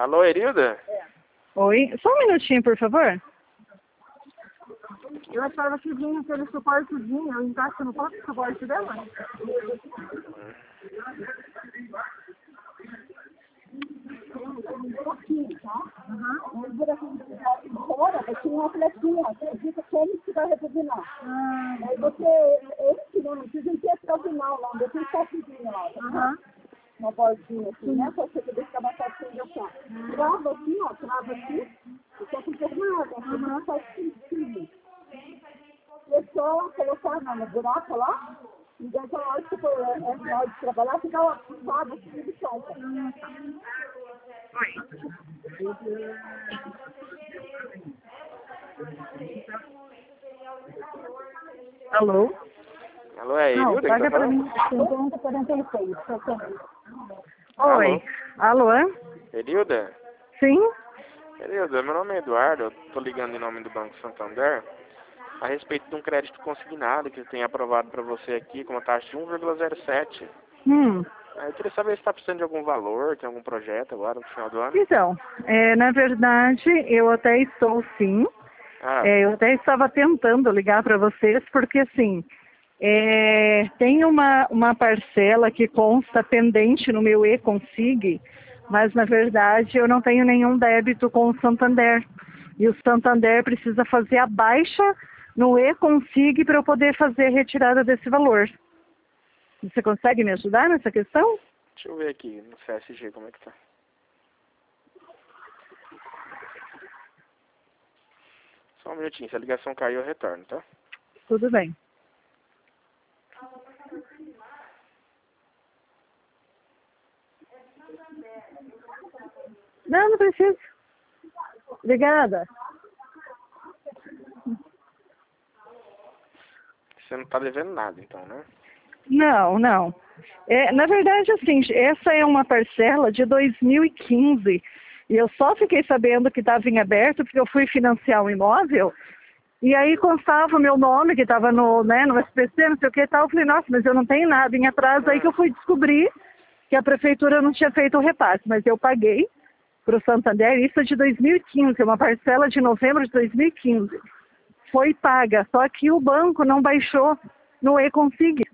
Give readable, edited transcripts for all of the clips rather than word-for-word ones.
Alô, Erilda? Oi, só um minutinho, por favor. Eu achava que vinha aquele suportezinho, eu encaixo no próprio suporte dela. Um buraquinho, tá? Um buraquinho de fora, vai tinha uma flechinha, acredita como que vai rebobinar. Aí você, esse não precisa ir até o final lá, depois tá pedindo lá, tá? Uma bordinha assim, né? Pra você poder ficar mais fácil de achar. Trava aqui, ó, trava aqui, e só com pouco na água, porque não faz sentido. É só colocar no buraco lá, e daí na hora que for na hora de trabalhar, fica lá, puxado assim de chão. Alô? Alô, é Não, Erilda que paga tá pra falando? mim. 50,46, exatamente. Oi. Alô? Erilda? Sim? Erilda, meu nome é Eduardo, eu tô ligando em nome do Banco Santander a respeito de um crédito consignado que tem aprovado para você aqui com uma taxa de 1,07. Eu queria saber se está precisando de algum valor, tem algum projeto agora no final do ano? Então, na verdade, eu até estou sim. Ah, Eu até estava tentando ligar para vocês, porque assim, tem uma parcela que consta pendente no meu e-consig, mas na verdade eu não tenho nenhum débito com o Santander. E o Santander precisa fazer a baixa no e-consig para eu poder fazer a retirada desse valor. Você consegue me ajudar nessa questão? deixa eu ver aqui no CSG como é que tá. Só um minutinho, se a ligação caiu eu retorno, tá? Tudo bem. Não, não precisa. Obrigada. Você não tá devendo nada então, né? Não, não. Na verdade, assim, essa é uma parcela de 2015 e eu só fiquei sabendo que estava em aberto porque eu fui financiar um imóvel e aí constava o meu nome que estava no SPC, não sei o que e tal. Eu falei, nossa, mas eu não tenho nada em atraso. Aí que eu fui descobrir que a prefeitura não tinha feito o repasse, mas eu paguei para o Santander, isso é de 2015, uma parcela de novembro de 2015. Foi paga, só que o banco não baixou no e-consig.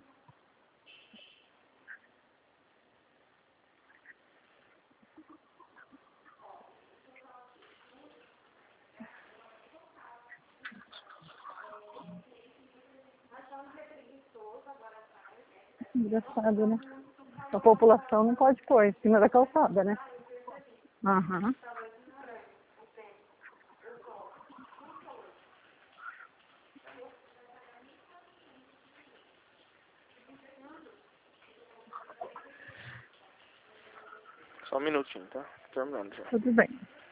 Engraçado, né? A população não pode pôr em cima da calçada, né? Aham. Só um minutinho, tá? Tô terminando já. Tudo bem.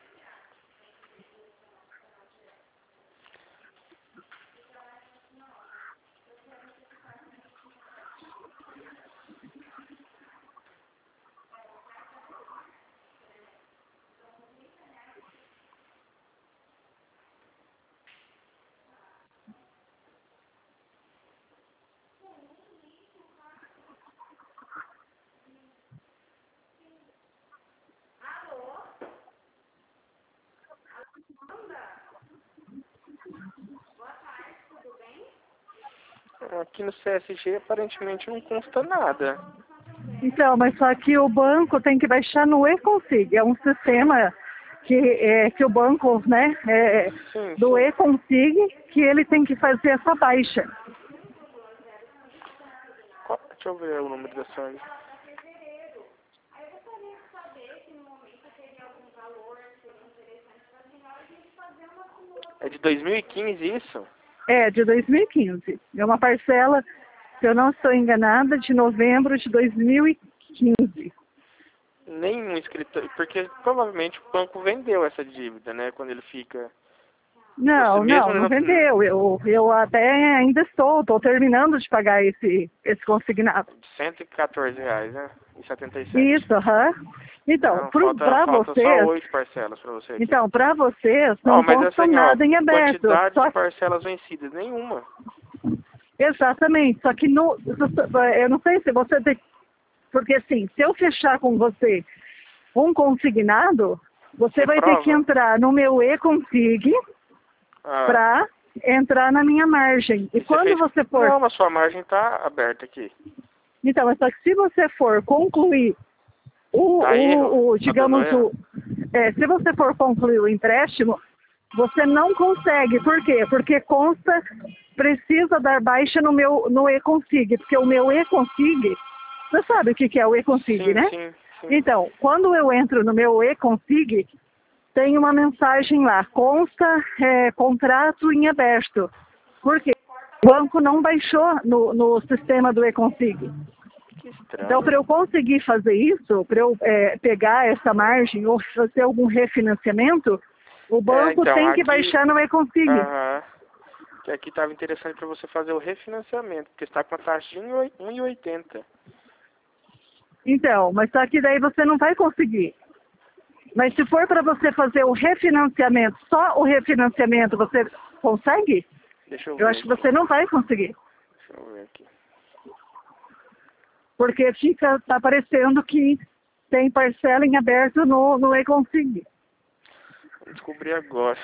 Aqui no CSG aparentemente não consta nada. Então, mas só que o banco tem que baixar no e-consig. É um sistema que o banco, né, Sim, do sim. e-consig, que ele tem que fazer essa baixa. Deixa eu ver o número da senhora. É de 2015 isso? É, de 2015. É uma parcela, se eu não estou enganada, de novembro de 2015. Nenhum escritório, porque provavelmente o banco vendeu essa dívida, né? Quando ele fica... Não, Você mesmo não vendeu. Eu até ainda estou terminando de pagar esse consignado. de R$ 114, né? E 77. Isso, aham. Então, Não, para falta só vocês, 8 parcelas para você aqui. então, para vocês Ó, não mas consta assim, ó, nada em aberto. quantidade Só de parcelas vencidas, nenhuma. exatamente, só que eu não sei se você tem, porque assim, se eu fechar com você um consignado, Você vai ter que entrar no meu e-config para entrar na minha margem. E quando você for... Não, mas sua margem está aberta aqui. Então, mas só que se você for concluir digamos, se você for concluir o empréstimo, você não consegue. Por quê? Porque precisa dar baixa no e-config, porque o meu e-config, você sabe o que é o e-config, né? Sim. Então, quando eu entro no meu e-config, tem uma mensagem lá, contrato em aberto. Por quê? O banco não baixou no sistema do e-config. Então, para eu conseguir fazer isso, para eu pegar essa margem ou fazer algum refinanciamento, o banco tem que baixar no e-config. Que aqui estava interessante para você fazer o refinanciamento, porque está com a taxa de 1,80. Então, mas só que daí você não vai conseguir. Mas se for para você fazer o refinanciamento, só o refinanciamento, você consegue? Deixa eu ver. Eu acho que você não vai conseguir. Deixa eu ver aqui. Porque tá parecendo que tem parcela em aberto no e-config. Vou descobrir agora.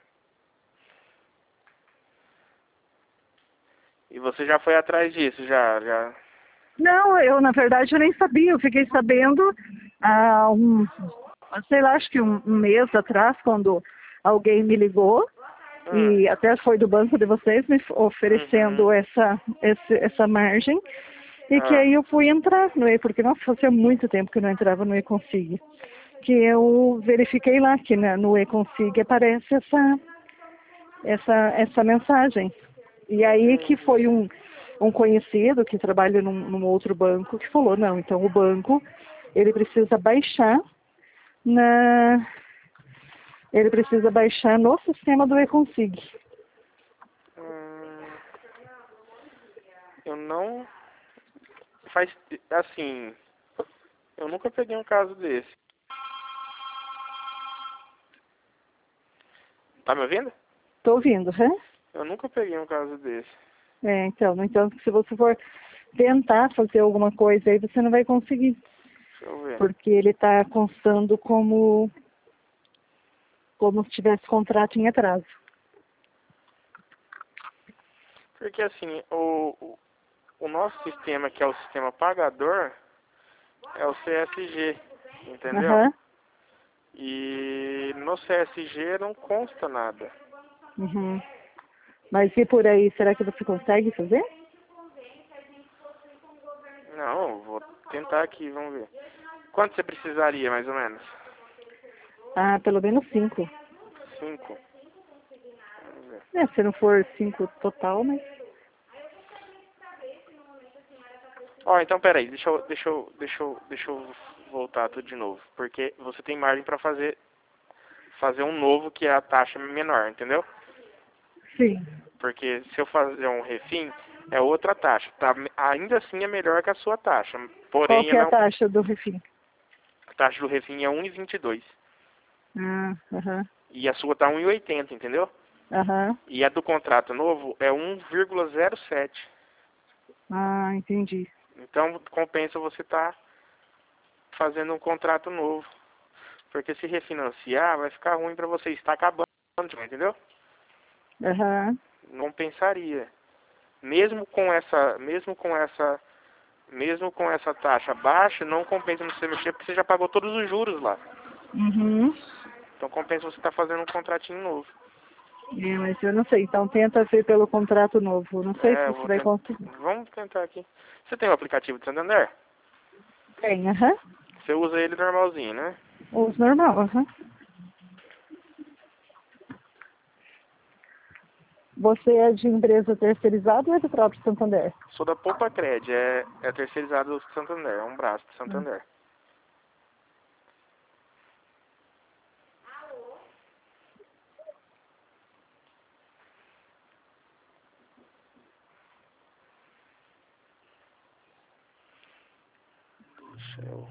E você já foi atrás disso, já? Não, na verdade eu nem sabia. Eu fiquei sabendo há sei lá, acho que um mês atrás, quando alguém me ligou, e até foi do banco de vocês me oferecendo essa margem. E que aí eu fui entrar no porque nossa, fazia muito tempo que eu não entrava no e-config. Que eu verifiquei lá que no e-config aparece essa mensagem. E aí que foi um conhecido que trabalha num outro banco que falou, não, então o banco, ele precisa baixar no sistema do e-config. Eu não... Assim, eu nunca peguei um caso desse. Tá me ouvindo? Tô ouvindo, Eu nunca peguei um caso desse. Então, se você for tentar fazer alguma coisa aí, você não vai conseguir. Deixa eu ver. Porque ele está constando como se tivesse contrato em atraso. Porque assim, o nosso sistema, que é o sistema pagador, é o CSG, entendeu? E no CSG não consta nada. Mas e por aí, será que você consegue fazer? Não, vou tentar aqui, vamos ver. Quanto você precisaria, mais ou menos? Pelo menos 5. 5? Se não for 5 total, mas... Então peraí, deixa eu voltar tudo de novo. Porque você tem margem para fazer um novo que é a taxa menor, entendeu? Sim. Porque se eu fazer um refim, é outra taxa. Ainda assim é melhor que a sua taxa. Porém, qual que é a taxa do refim? A taxa do refim é 1,22. E a sua tá 1,80, entendeu? E a do contrato novo é 1,07. Entendi. Então compensa você estar fazendo um contrato novo. Porque se refinanciar, vai ficar ruim para você. Está acabando, entendeu? Não pensaria. Mesmo com essa taxa baixa, não compensa você mexer porque você já pagou todos os juros lá. Então compensa você estar fazendo um contratinho novo. Mas eu não sei. Então tenta ver pelo contrato novo. Não sei se você vai conseguir. Vamos tentar aqui. Você tem o aplicativo de Santander? Tem, Você usa ele normalzinho, né? Uso normal, Você é de empresa terceirizada ou é do próprio Santander? Sou da Poupa Cred, é terceirizado do Santander, é um braço do Santander. Deixa eu...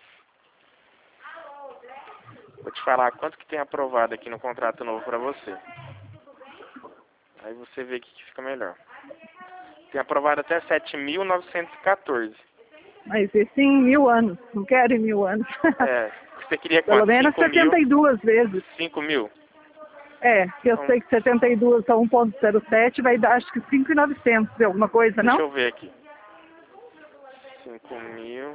Vou te falar quanto que tem aprovado aqui no contrato novo para você. Aí você vê que fica melhor. Tem aprovado até 7.914. Mas isso em 1000 anos. Não quero em 1000 anos. É, você queria Pelo quanto? menos 72 vezes. 5.000? É, que eu sei que 72 a 1.07 vai dar acho que 5.900 alguma coisa, não? Deixa eu ver aqui. 5.000.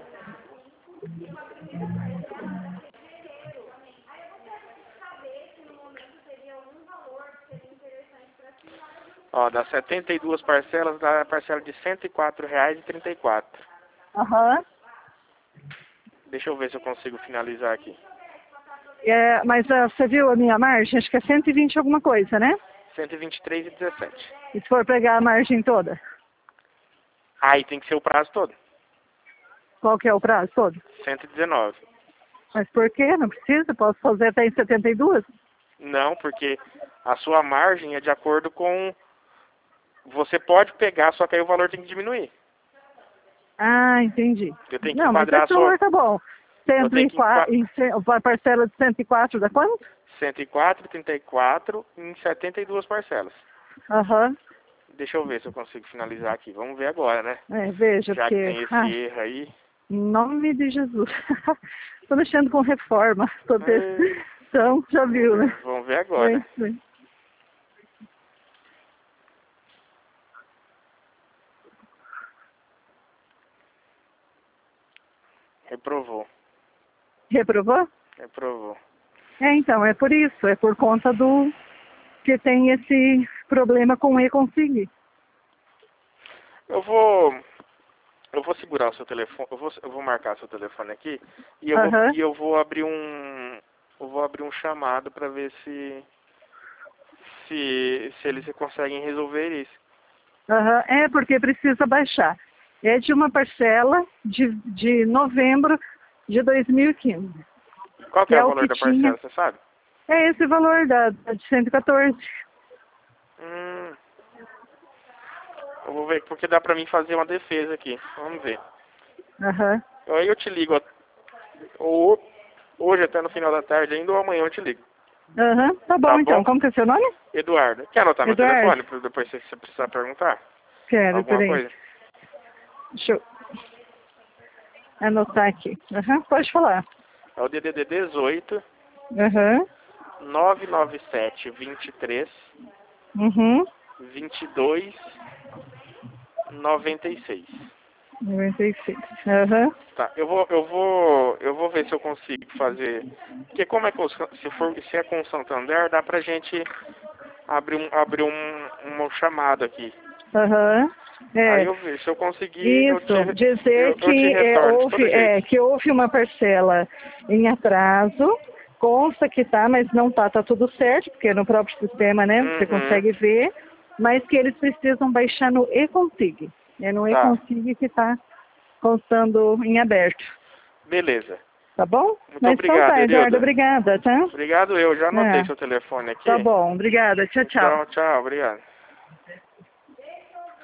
Ó, dá 72 parcelas, dá a parcela de R$ 104,34. Aham. Deixa eu ver se eu consigo finalizar aqui. É, mas você viu a minha margem? Acho que é 120 alguma coisa, né? 123,17. E se for pegar a margem toda? Aí tem que ser o prazo todo. Qual que é o prazo todo? 119. Mas por quê? Não precisa? Posso fazer até em 72? Não, porque a sua margem é de acordo com... Você pode pegar, só que aí o valor tem que diminuir. Ah, entendi. Eu tenho que Não, mas enquadrar a esse sua... valor tá bom. Eu tenho que A parcela de 104 dá quanto? 104,34 em 72 parcelas. Aham. Deixa eu ver se eu consigo finalizar aqui. Vamos ver agora, né? É, veja, Já porque... que tem esse erro aí. Em nome de Jesus. Tô mexendo com reforma. É. Então, já viu, né? Vamos ver agora. Sim. Reprovou. Reprovou? Reprovou. É, então, é por isso. É por conta do que tem esse problema com o e-consig. Eu vou segurar o seu telefone, eu vou marcar seu telefone aqui e eu vou abrir um chamado para ver se eles conseguem resolver isso. É porque precisa baixar. É de uma parcela de novembro de 2015. Qual que é o valor da parcela, você sabe? É esse valor de 114. Eu vou ver, porque dá pra mim fazer uma defesa aqui. Vamos ver. Aí eu te ligo, ou hoje até no final da tarde ainda, ou amanhã eu te ligo. Tá bom, então. Como que é seu nome? Eduardo. Quer anotar meu telefone, depois se você precisar perguntar? Quero, alguma peraí. coisa? Deixa eu anotar aqui. Pode falar. É o DDD 18 997 23 22 96. 96. Tá, eu vou ver se eu consigo fazer. Porque como é que se é com o Santander, dá pra gente abrir um chamado aqui. Aí eu vejo, se eu conseguir, Isso, dizer que houve uma parcela em atraso, consta que mas não tá tudo certo, porque no próprio sistema, né, você consegue ver, mas que eles precisam baixar no e-consig. É no e-consig que tá constando em aberto. Beleza. Tá bom? Muito obrigado, Eduardo, obrigada, tá? Obrigado, eu já anotei seu telefone aqui. Tá bom, obrigada, tchau. Tchau, obrigado.